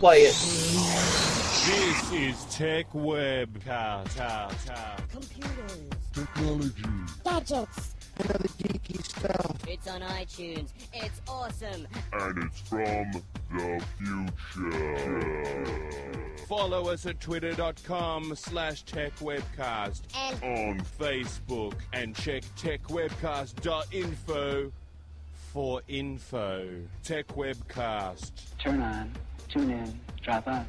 play it. This is Tech Webcast. Computers. Technology. Gadgets. And other geeky stuff. It's on iTunes. It's awesome. And it's from the future. Follow us at twitter.com/techwebcast. And on Facebook. And check techwebcast.info for info. Tech Webcast. Turn on, tune in, drop on.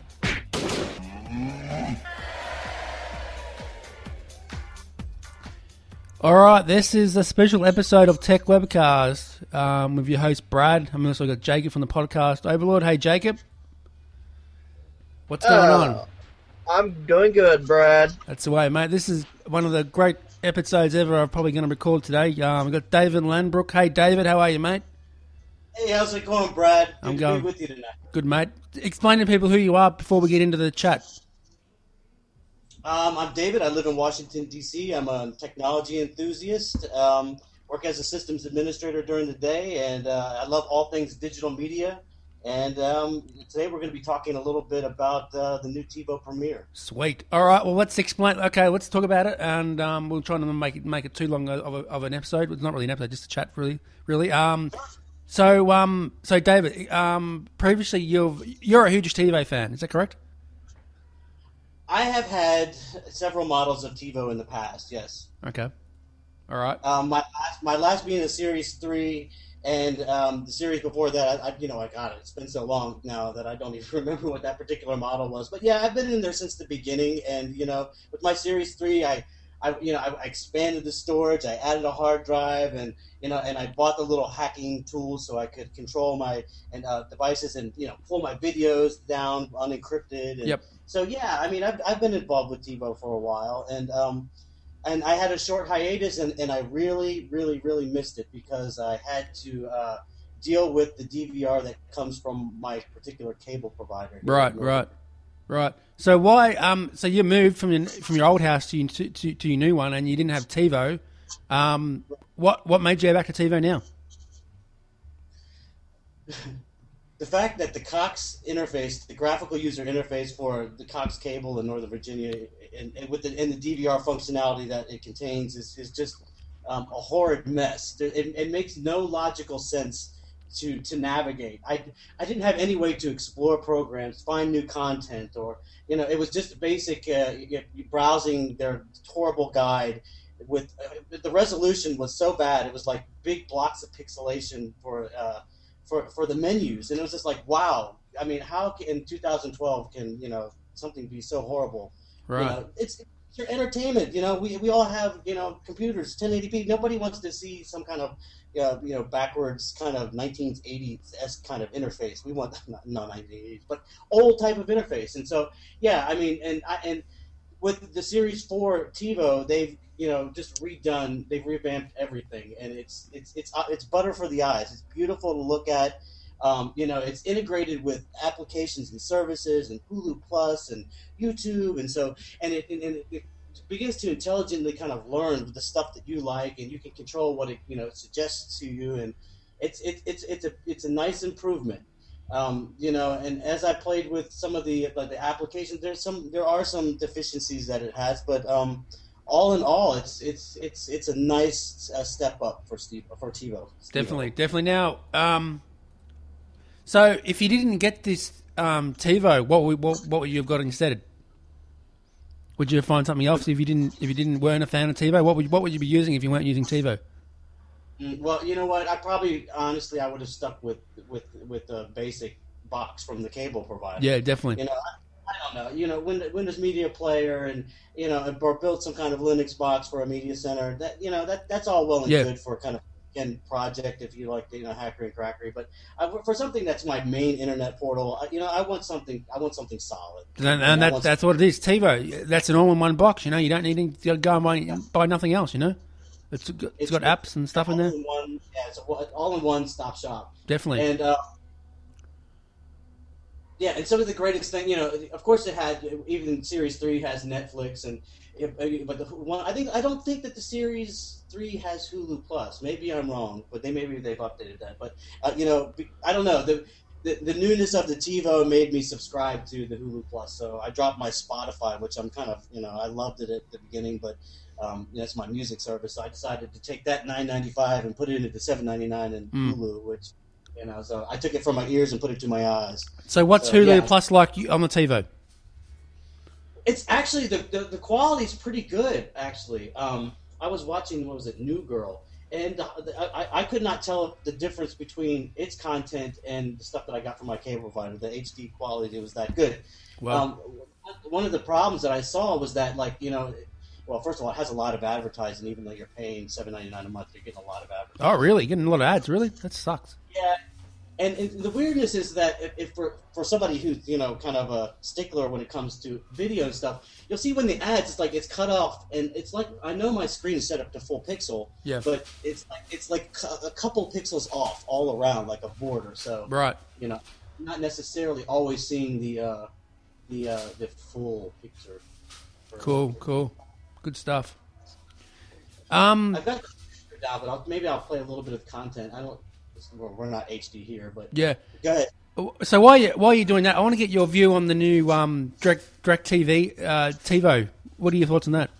Alright, this is a special episode of Tech Webcast with your host Brad. I'm also got Jacob from the podcast Overlord. Hey Jacob. What's going on? I'm doing good, Brad. That's the way, mate. This is one of the great episodes ever I'm probably going to record today. We've got David Landbrook. Hey David, how are you, mate? Hey, how's it going, Brad? I'm Good going to be with you tonight. Good, mate. Explain to people who you are before we get into the chat. I'm David. I live in Washington, D.C. I'm a technology enthusiast. Work as a systems administrator during the day, and I love all things digital media. And today we're going to be talking a little bit about the new TiVo Premiere. Sweet. All right. Well, let's explain. Okay, let's talk about it, and we'll try to make it too long of an episode. It's not really an episode, just a chat, really. So David, previously you're a huge TiVo fan. Is that correct? I have had several models of TiVo in the past. Yes. Okay. All right. My last being the Series 3, and the series before that, I got it. It's been so long now that I don't even remember what that particular model was. But yeah, I've been in there since the beginning, and with my Series 3, I expanded the storage. I added a hard drive, and I bought the little hacking tools so I could control my devices and pull my videos down unencrypted. And yep. So yeah, I mean, I've been involved with TiVo for a while, and I had a short hiatus, and I really, really, really missed it because I had to deal with the DVR that comes from my particular cable provider. Right. So why? So you moved from your old house to your new one, and you didn't have TiVo. What made you go back to TiVo now? The fact that the Cox interface, the graphical user interface for the Cox cable in Northern Virginia, and with the DVR functionality that it contains is just a horrid mess. It makes no logical sense to navigate. I didn't have any way to explore programs, find new content, or it was just basic browsing their horrible guide. With the resolution was so bad, it was like big blocks of pixelation for the menus, and it was just like, wow. I mean, how in 2012 can something be so horrible? Right. It's your entertainment. We all have computers, 1080p. Nobody wants to see some kind of backwards kind of 1980s kind of interface. We want not 1980s, but old type of interface. And so yeah, I mean, and with the Series 4 TiVo, they've just redone. They've revamped everything, and it's butter for the eyes. It's beautiful to look at. It's integrated with applications and services and Hulu Plus and YouTube, and it begins to intelligently kind of learn the stuff that you like, and you can control what it suggests to you, and it's a nice improvement. And as I played with some of the applications, there are some deficiencies that it has, but all in all, it's a nice step up for TiVo. Definitely. Now, so if you didn't get this TiVo, what would you have got instead? Would you find something else if you weren't a fan of TiVo? What would you be using if you weren't using TiVo? Well, you know what? I would have stuck with the basic box from the cable provider. Yeah, definitely. I don't know. Windows Media Player, and or build some kind of Linux box for a media center. That's all well and good for kind of project if you like hackery and crackery. But for something that's my main internet portal, I want something solid. And that's what it is. TiVo. That's an all-in-one box. You don't need to go and buy nothing else. It's got apps and stuff in there. It's all-in-one stop shop. Definitely. And and some of the greatest thing, of course it had, even Series 3 has Netflix, but the one I don't think that the Series 3 has Hulu Plus. Maybe I'm wrong, but maybe they've updated that. But I don't know. the newness of the TiVo made me subscribe to the Hulu Plus. So I dropped my Spotify, which I'm kind of, I loved it at the beginning, but that's my music service. So I decided to take that $9.95 and put it into the $7.99 in Hulu, which, so I took it from my ears and put it to my eyes. So what's Hulu Plus like on the TiVo? It's actually, the quality's pretty good, actually. I was watching, New Girl, and I could not tell the difference between its content and the stuff that I got from my cable provider. The HD quality was that good. Wow. One of the problems that I saw was that, well, first of all, it has a lot of advertising. Even though you're paying $7.99 a month, you're getting a lot of advertising. Oh, really? You're getting a lot of ads? Really? That sucks. Yeah. And the weirdness is that if for somebody who's kind of a stickler when it comes to video and stuff, you'll see when the ads it's cut off, and it's like, I know my screen is set up to full pixel, but it's like a couple pixels off all around, like a border. So right, not necessarily always seeing the full picture. Cool, good stuff. I've got the picture down, but maybe I'll play a little bit of content. We're not HD here, but yeah. Go ahead. So while you're doing that, I want to get your view on the new DirecTV TiVo. What are your thoughts on that?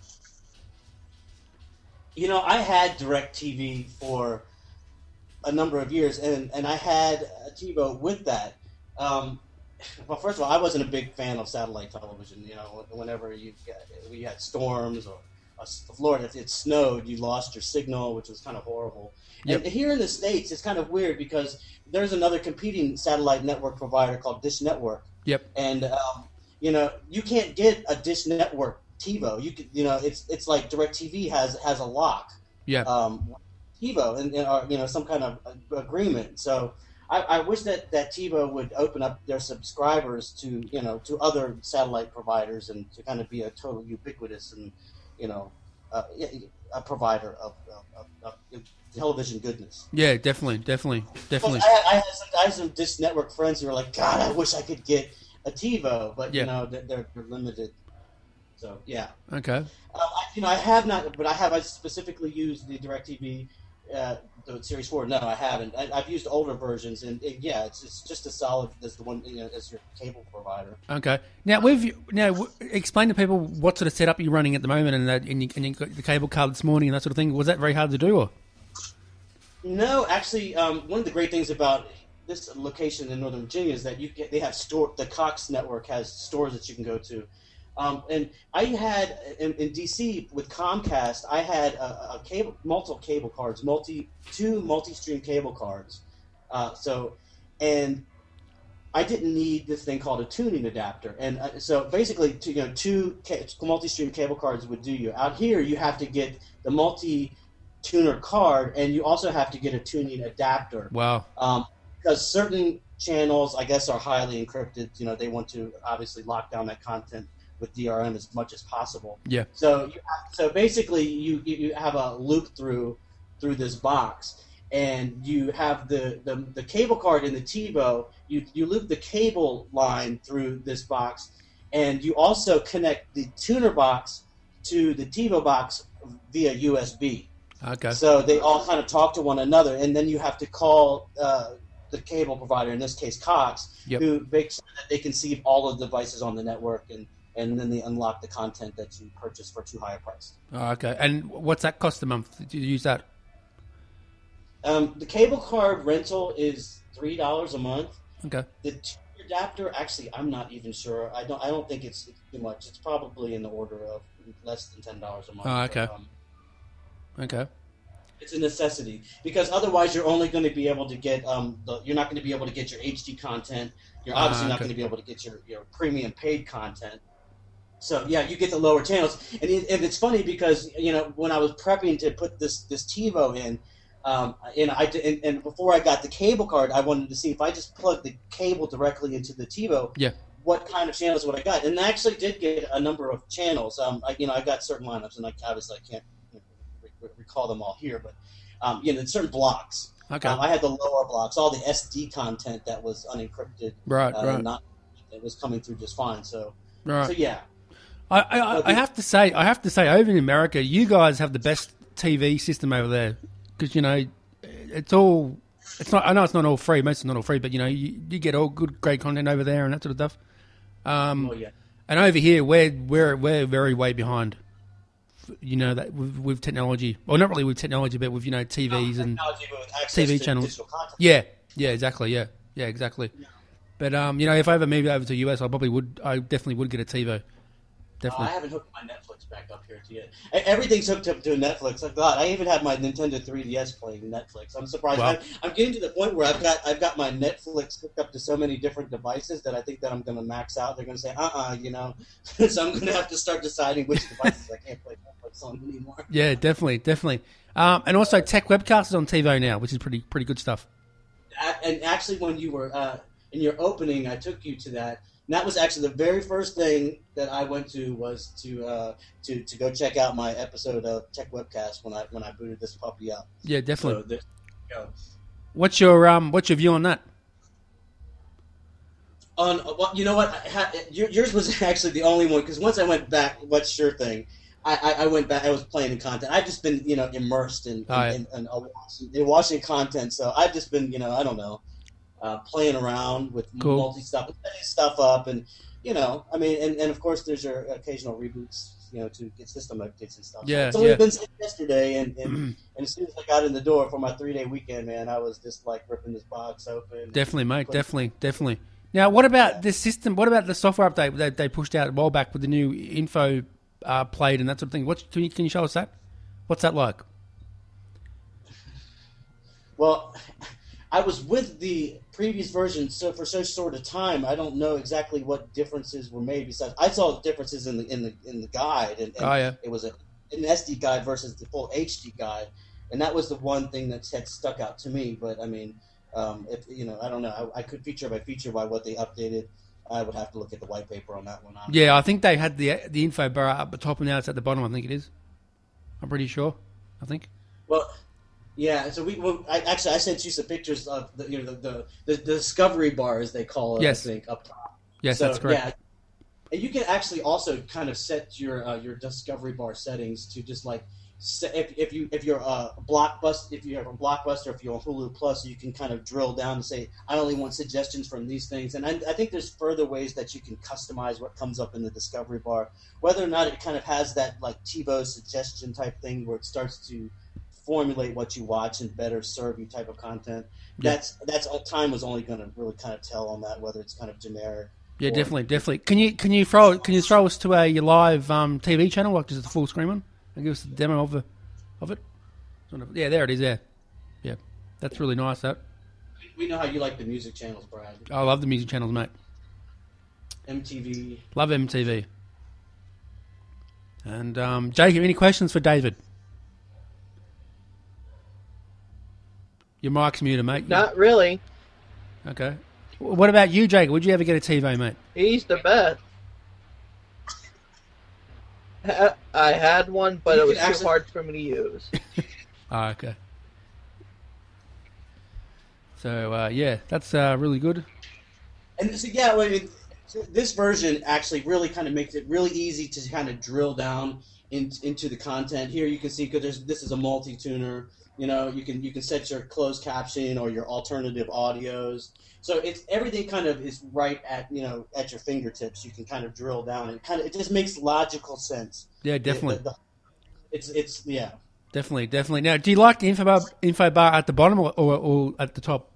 I had DirecTV for a number of years, and I had a TiVo with that. Well, first of all, I wasn't a big fan of satellite television. Whenever we had storms or Florida, if it snowed, you lost your signal, which was kind of horrible. Yep. And here in the States, it's kind of weird because there's another competing satellite network provider called Dish Network. Yep. And you can't get a Dish Network TiVo. You could, it's like DirecTV has a lock. Yeah. TiVo and some kind of agreement. So I wish that TiVo would open up their subscribers to other satellite providers and to kind of be a total ubiquitous and a provider of television goodness. Yeah, definitely. I have some Dish Network friends who are like, God, I wish I could get a TiVo, but they're limited. So yeah. Okay. I have not, but I specifically used the DirecTV, the Series 4. No, I haven't. I've used older versions, and yeah, it's just as solid as the one as your cable provider. Okay. Now explain to people what sort of setup you're running at the moment, and you got the cable card this morning and that sort of thing. Was that very hard to do, or? No, actually, one of the great things about this location in Northern Virginia is that they have the Cox network has stores that you can go to. And I had in DC with Comcast, I had multiple cable cards, two multi-stream cable cards. And I didn't need this thing called a tuning adapter. And so basically, two multi-stream cable cards would do you. Out here, you have to get the multi-tuner card, and you also have to get a tuning adapter. Wow. Because certain channels, I guess, are highly encrypted. They want to obviously lock down that content with DRM as much as possible. Yeah. So basically you have a loop through this box, and you have the cable card in the TiVo. You loop the cable line through this box, and you also connect the tuner box to the TiVo box via USB. Okay. So they all kind of talk to one another, and then you have to call the cable provider, in this case Cox, who makes sure that they can see all of the devices on the network, and then they unlock the content that you purchased for too high a price. Oh, okay. And what's that cost a month? Do you use that? The cable card rental is $3 a month. Okay. The tuner adapter, actually, I'm not even sure. I don't think it's too much. It's probably in the order of less than $10 a month. Oh, okay. Okay. It's a necessity because otherwise you're only going to be able to get you're not going to be able to get your HD content. You're obviously not going to be able to get your premium paid content. So yeah, you get the lower channels, and it's funny because when I was prepping to put this TiVo in, and before I got the cable card, I wanted to see if I just plugged the cable directly into the TiVo, what kind of channels would I got, and I actually did get a number of channels. I got certain lineups, and obviously I can't recall them all here, but certain blocks. Okay. I had the lower blocks, all the SD content that was unencrypted, right. It was coming through just fine. So, right. So yeah. I have to say, over in America, you guys have the best TV system over there because it's all It's not. I know it's not all free. Most it's not all free, but you get all good, great content over there and that sort of stuff. Yeah. And over here, we're very way behind. That with technology, well, not really with technology, but with TVs and Technology with access TV to channels. digital content. Yeah, exactly. Yeah, exactly. But if I ever moved over to the US, I definitely would get a TiVo. I Definitely. haven't hooked my Netflix back up here yet. Everything's hooked up to Netflix. Oh, God, I even have my Nintendo 3DS playing Netflix. I'm surprised. Wow. I'm getting to the point where I've got my Netflix hooked up to so many different devices that I think that I'm going to max out. They're going to say, so I'm going to have to start deciding which devices I can't play Netflix on anymore. Yeah, definitely. And also, Tech Webcast is on TiVo now, which is pretty good stuff. And actually, when you were in your opening, I took you to that. And that was actually the very first thing that I went to was to go check out my episode of Tech Webcast when I booted this puppy up. Yeah, definitely. So there you go. What's your view on that? Well, you know what? Yours was actually the only one because once I went back, what's your thing? I went back. I was playing in content. I've just been immersed in watching content. So I've just been I don't know. Playing around with Cool. multi-stuff, setting stuff up, and and of course there's your occasional reboots, to get system updates and stuff. Yeah, it's only yeah. been since yesterday, and as soon as I got in the door for my 3-day weekend, man, I was just like ripping this box open. Definitely, mate. Definitely. Now, what about this system? What about the software update that they pushed out a while back with the new info plate and that sort of thing? Can you show us that? What's that like? Well, I was with the previous version, so for such sort of time, I don't know exactly what differences were made. Besides, I saw differences in the guide, and it was an SD guide versus the full HD guide, and that was the one thing that had stuck out to me. But I mean, if I don't know, I could feature by feature by what they updated. I would have to look at the white paper on that one. Yeah, I think they had the info bar up the top, and now it's at the bottom. I think it is. I'm pretty sure. I think. Well. Yeah, so I sent you some pictures of the discovery bar, as they call it. Yes. I think up top. Yes, So, that's correct. Yeah, and you can actually also kind of set your discovery bar settings to just like if you're a Blockbuster, if you have a Blockbuster, if you're on Hulu Plus, you can kind of drill down and say I only want suggestions from these things. And I think there's further ways that you can customize what comes up in the discovery bar, whether or not it kind of has that like TiVo suggestion type thing where it starts to formulate what you watch and better serve you type of content. Yeah. That's time was only going to really kind of tell on that, whether it's kind of generic. Yeah, or- definitely. Can you throw us to a live TV channel, like just the full screen one, and give us a demo of it? Yeah, there it is. Yeah, that's really nice. That We know how you like the music channels, Brad. I love the music channels, mate. MTV. Love MTV. And Jacob, any questions for David? Your mic's muted, mate. Not really. Okay. What about you, Jacob? Would you ever get a TiVo, mate? He's the best. I had one, but You it was can too actually- hard for me to use. Oh, okay. So, yeah, that's really good. And so, this version actually really kind of makes it really easy to kind of drill down into the content. Here you can see, because this is a multi-tuner. You can set your closed caption or your alternative audios. So everything kind of is right at your fingertips. You can kind of drill down and it just makes logical sense. Yeah, definitely. It's Definitely. Now, do you like the info bar at the bottom or at the top?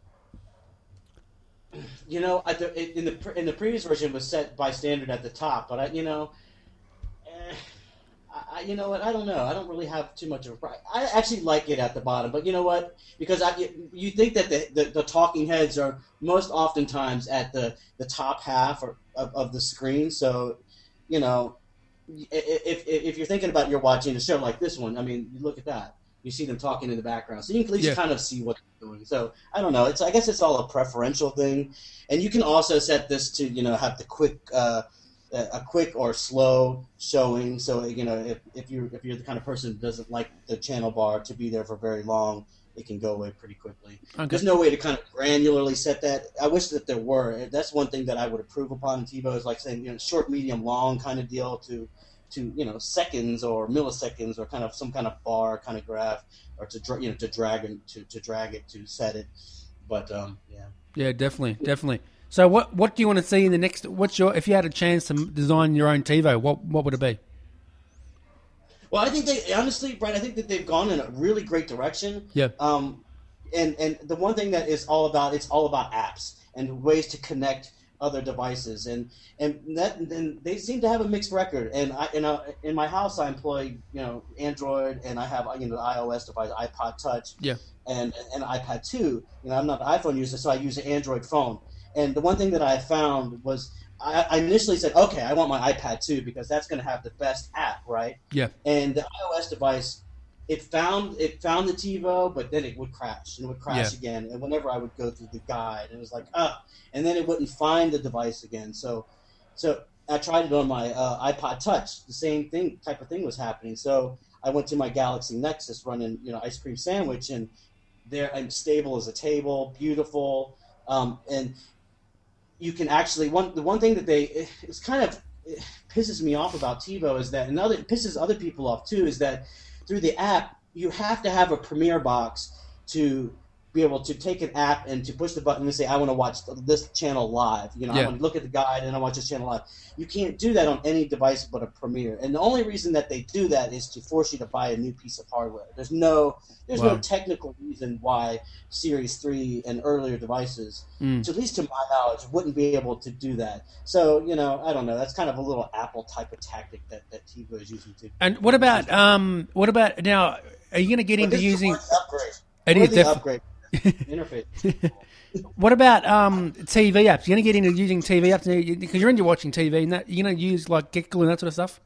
in the previous version it was set by standard at the top, but you know what? I don't know. I don't really have too much of a. I actually like it at the bottom, but you know what? Because you think that the talking heads are most oftentimes at the top half of the screen. So, if you're thinking about you're watching a show like this one, I mean, you look at that. You see them talking in the background, so you can at least kind of see what they're doing. So I don't know. I guess it's all a preferential thing, and you can also set this to have the quick. A quick or slow showing, so if you're the kind of person who doesn't like the channel bar to be there for very long, it can go away pretty quickly. Okay. There's no way to kind of granularly set that. I wish that there were. That's one thing that I would approve upon in TiVo is like saying short, medium, long kind of deal to seconds or milliseconds or kind of some kind of bar kind of graph, or to drag it to set it. But yeah. Yeah, definitely. So what do you want to see in the next? If you had a chance to design your own TiVo, what would it be? Well, I think Brad, I think that they've gone in a really great direction. Yeah. And the one thing that it's all about apps and ways to connect other devices, and they seem to have a mixed record. And in my house I employ Android, and I have the iOS device, iPod Touch, and iPad 2. I'm not an iPhone user, so I use an Android phone. And the one thing that I found was I initially said, okay, I want my iPad 2 because that's going to have the best app, right? Yeah. And the iOS device, it found the TiVo, but then it would crash, and it would crash again. And whenever I would go through the guide, it was like, and then it wouldn't find the device again. So I tried it on my iPod Touch. The same type of thing was happening. So I went to my Galaxy Nexus running, Ice Cream Sandwich, and there I'm stable as a table, beautiful, and you can actually the one thing that it pisses me off about TiVo is that, and it pisses other people off too, is that through the app you have to have a Premiere box to be able to take an app and to push the button and say, I want to watch this channel live. I want to look at the guide and I want this channel live. You can't do that on any device but a Premiere. And the only reason that they do that is to force you to buy a new piece of hardware. There's no technical reason why Series 3 and earlier devices, at least to my knowledge, wouldn't be able to do that. So, I don't know. That's kind of a little Apple type of tactic that TiVo is using too. And what about now? Are you going to get into using? Upgrade. It is upgrade. Interface. What about TV apps? You're going to get into using TV apps because you're into watching TV, and that you're going to use like GetGlue and that sort of stuff.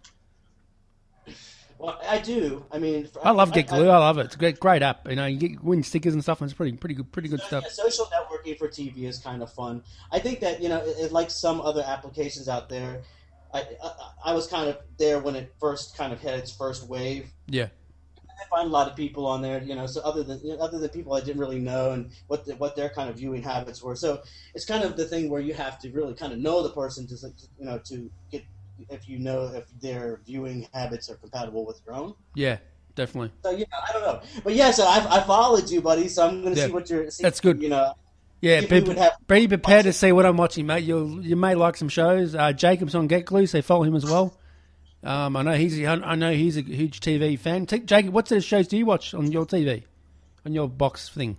Well, I do. I mean, I love GetGlue. I love it. It's a great app. You win stickers and stuff, and it's pretty good stuff. Yeah, social networking for TV is kind of fun. I think that like some other applications out there, I was kind of there when it first kind of had its first wave. Yeah. I find a lot of people on there, so other than people I didn't really know and what their kind of viewing habits were. So it's kind of the thing where you have to really kind of know the person to get if their viewing habits are compatible with your own. Yeah, definitely. So I don't know, but yeah. So I followed you, buddy. So I'm going to see what you're. That's good. Yeah, be prepared to see what I'm watching, mate. You may like some shows. Jacob's on GetGlue, so follow him as well. I know he's a huge TV fan. Jacob, what sort of shows do you watch on your TV, on your box thing?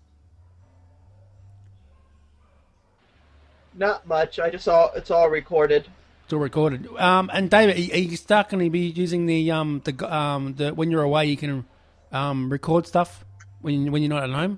Not much. It's all recorded. It's all recorded. And David, are you start going to be using the when you're away you can record stuff when you're not at home?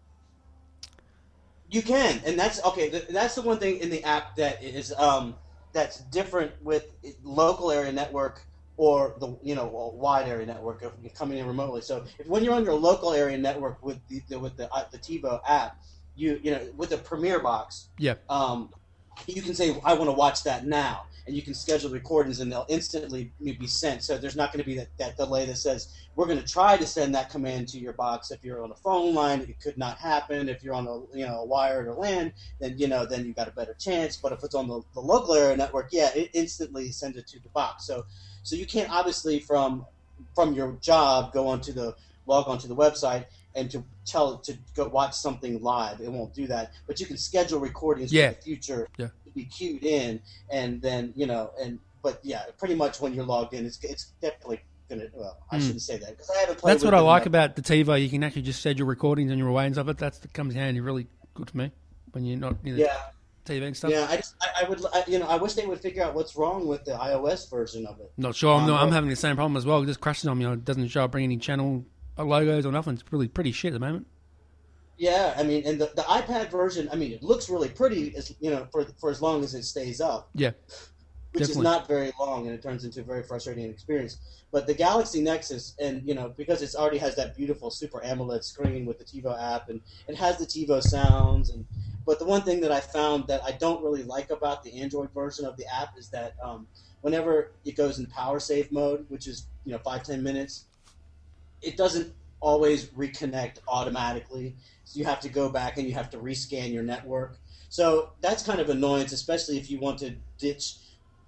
You can, and that's okay. That's the one thing in the app that is that's different with local area network or the wide area network if you're coming in remotely. So when you're on your local area network with the TiVo app, with the Premiere box, you can say I want to watch that now, and you can schedule recordings and they'll instantly be sent. So there's not going to be that delay that says we're going to try to send that command to your box. If you're on a phone line, it could not happen. If you're on a wired or LAN, then then you got a better chance. But if it's on the local area network, it instantly sends it to the box. So you can't obviously from your job log onto the website and to tell it to go watch something live. It won't do that. But you can schedule recordings for the future to be queued in, and then pretty much when you're logged in, it's definitely gonna. Well, I shouldn't say that because I haven't played. That's what I like about the TiVo. You can actually just schedule recordings on your away and stuff. But that comes handy, really good for me when you're not TV and stuff. Yeah, I wish they would figure out what's wrong with the iOS version of it. Not sure. I'm having the same problem as well. It just crashes on me. It doesn't show up bring any channel logos or nothing. It's really pretty shit at the moment. Yeah, I mean, and the iPad version, I mean, it looks really pretty, for as long as it stays up. Yeah, which is not very long, and it turns into a very frustrating experience. But the Galaxy Nexus, and because it already has that beautiful Super AMOLED screen with the TiVo app, and it has the TiVo sounds, but the one thing that I found that I don't really like about the Android version of the app is that whenever it goes in power save mode, which is 5-10 minutes, it doesn't always reconnect automatically. So you have to go back and you have to rescan your network. So that's kind of annoyance, especially if you want to ditch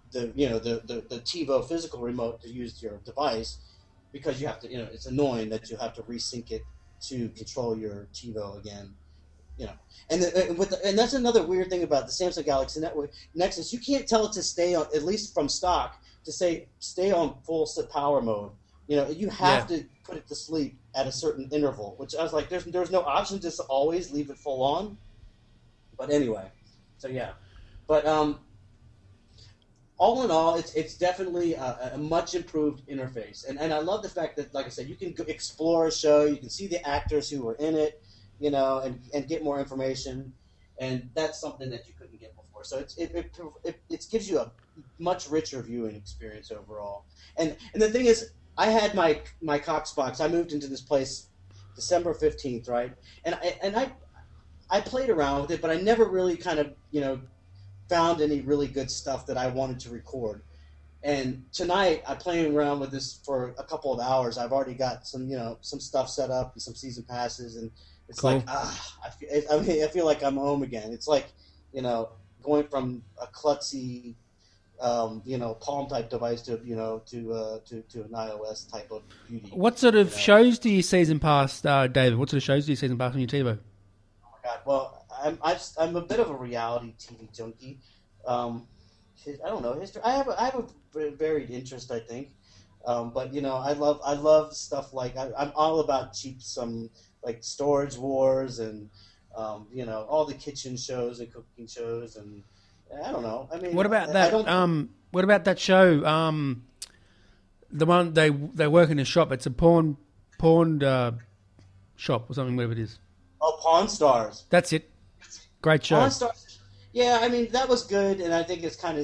the TiVo physical remote to use your device, because you have to, it's annoying that you have to resync it to control your TiVo again. And that's another weird thing about the Samsung Galaxy Nexus. You can't tell it to stay on, at least from stock, to stay on full power mode. You have to put it to sleep at a certain interval, which I was like, there's no option to always leave it full on. But anyway, so yeah. But all in all, it's definitely a much improved interface. And I love the fact that, like I said, you can explore a show, you can see the actors who were in it, and get more information. And that's something that you couldn't get before. So it gives you a much richer viewing experience overall. And the thing is, I had my Cox box. I moved into this place December 15th, right? And I played around with it, but I never really kind of, found any really good stuff that I wanted to record. And tonight, I'm playing around with this for a couple of hours. I've already got some stuff set up and some season passes, and it's cool. like, I feel like I'm home again. It's like, going from a klutzy, Palm type device to an iOS type of beauty. What sort of shows do you season pass, David? What sort of shows do you season pass on your TiVo? Oh my God! Well, I'm a bit of a reality TV junkie. I don't know history. I have a varied interest, I think. But I love stuff like I'm all about some like Storage Wars and all the kitchen shows and cooking shows, and I don't know. I mean, what about that? What about that show? The one they work in a shop. It's a porn shop or something, whatever it is. Oh, Pawn Stars. That's it. Great show. Pawn Stars. Yeah, I mean that was good, and I think it's kind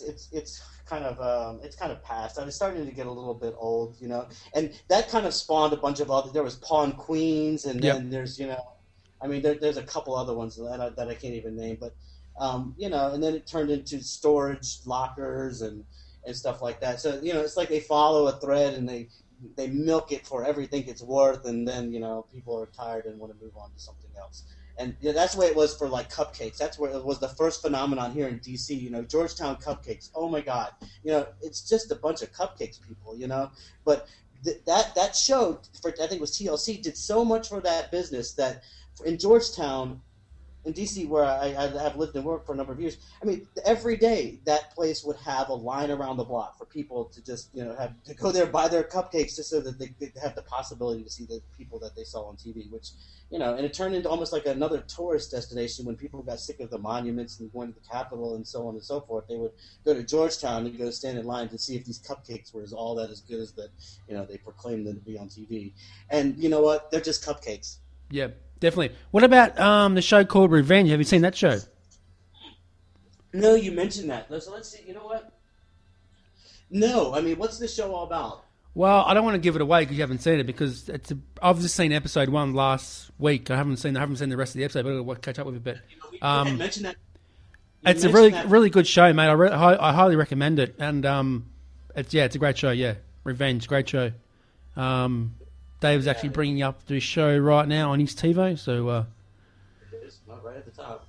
of past. I was starting to get a little bit old, and that kind of spawned a bunch of other. There was Pawn Queens, and then there's there's a couple other ones that I can't even name, but and then it turned into storage lockers and stuff like that. So it's like they follow a thread and they milk it for everything it's worth, and then people are tired and want to move on to something else. And that's the way it was for like cupcakes. That's where it was the first phenomenon here in DC. Georgetown cupcakes. Oh my God. It's just a bunch of cupcakes, people. But that show, I think it was TLC, did so much for that business that in Georgetown, in DC, where I have lived and worked for a number of years, I mean, every day that place would have a line around the block for people to just, have to go there, buy their cupcakes just so that they have the possibility to see the people that they saw on TV, which, and it turned into almost like another tourist destination. When people got sick of the monuments and going to the Capitol and so on and so forth, they would go to Georgetown and go stand in line to see if these cupcakes were all that as good as that, they proclaimed them to be on TV. And you know what? They're just cupcakes. Yeah. Definitely. What about the show called Revenge? Have you seen that show? No, you mentioned that. So let's see. You know what? No. I mean, what's the show all about? Well, I don't want to give it away because you haven't seen it, because I've just seen episode 1 last week. I haven't seen the rest of the episode, but I'll catch up with it a bit. Mention that. It's a really good show, mate. I highly recommend it, and it's a great show. Yeah, Revenge, great show. Dave's actually bringing up the show right now on his TiVo, so... It is, not right at the top.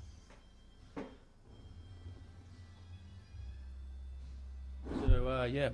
So, yeah.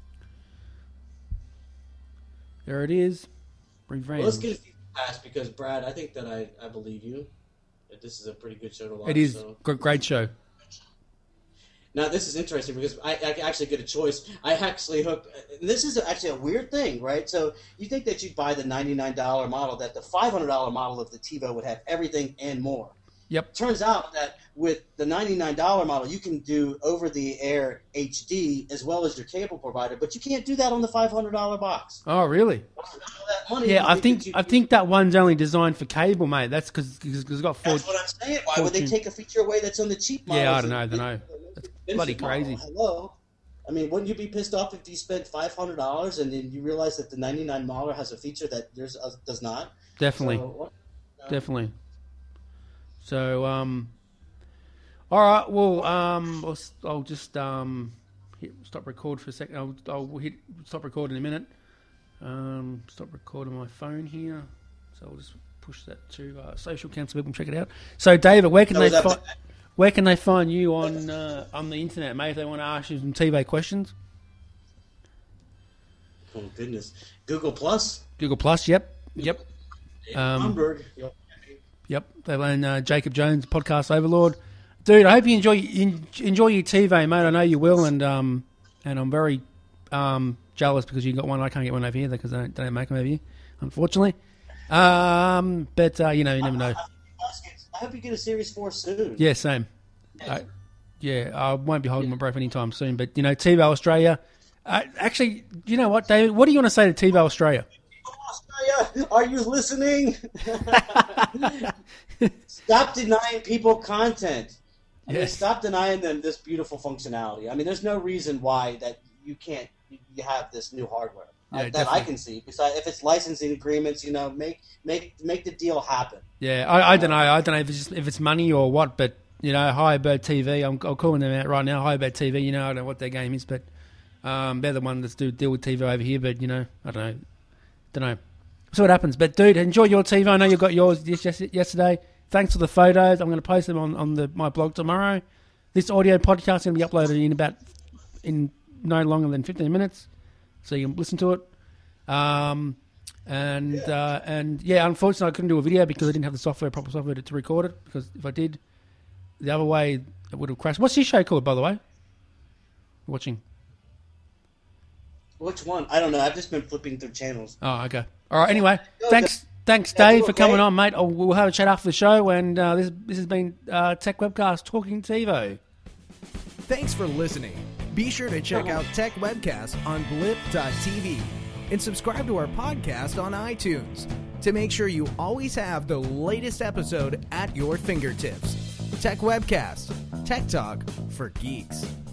There it is. Revenge. Well, let's get a pass, because, Brad, I think that I believe you. That this is a pretty good show to watch. It is. Great show. Now, this is interesting because I actually get a choice. I actually hooked. This is actually a weird thing, right? So you think that you'd buy the $99 model, that the $500 model of the TiVo would have everything and more. Yep. Turns out that with the $99 model, you can do over-the-air HD as well as your cable provider, but you can't do that on the $500 box. Oh, really? Yeah, I think that one's only designed for cable, mate. That's because it's got 4. That's what I'm saying. Why would they take a feature away that's on the cheap model? Yeah, I don't know. That's bloody crazy. Hello. I mean, wouldn't you be pissed off if you spent $500 and then you realize that the $99 model has a feature that yours does not? Definitely. Definitely. So, all right. Well, I'll just stop record for a second. I'll hit stop record in a minute. Stop recording my phone here. So I'll just push that to social accounts so people can check it out. So, David, where can where can they find you on the internet, mate, if they want to ask you some TV questions? Oh, goodness. Google Plus? Google Plus, yep. Hamburg. Yep, they've owned Jacob Jones, Podcast Overlord. Dude, I hope you enjoy your TV, mate. I know you will, and I'm very jealous because you got one. I can't get one over here because they don't make them over here, unfortunately. But you never know. I hope you get a Series 4 soon. Yeah, same. I won't be holding my breath anytime soon. But TiVo Australia. Actually, you know what, David? What do you want to say to TiVo Australia? Australia, are you listening? Stop denying people content. I mean, stop denying them this beautiful functionality. I mean, there's no reason why that you can't you have this new hardware that I can see. Besides, if it's licensing agreements, make the deal happen. Yeah, I don't know. I don't know if it's money or what, but Highbird TV. I'm calling them out right now. Highbird TV. I don't know what their game is, but they're the one that's deal with TV over here. But I don't know. So what happens? But dude, enjoy your TV. I know you got yours yesterday. Thanks for the photos. I'm going to post them on my blog tomorrow. This audio podcast is going to be uploaded in no longer than 15 minutes, so you can listen to it. And unfortunately, I couldn't do a video because I didn't have the proper software to record it. Because if I did, the other way it would have crashed. What's your show called, by the way? Watching. Which one? I don't know. I've just been flipping through channels. Oh, okay. All right. Anyway, thanks, Dave, for coming on, mate. We'll have a chat after the show. And this has been Tech Webcast Talking TiVo. Thanks for listening. Be sure to check out Tech Webcast on blip.tv and subscribe to our podcast on iTunes to make sure you always have the latest episode at your fingertips. Tech Webcast, Tech Talk for Geeks.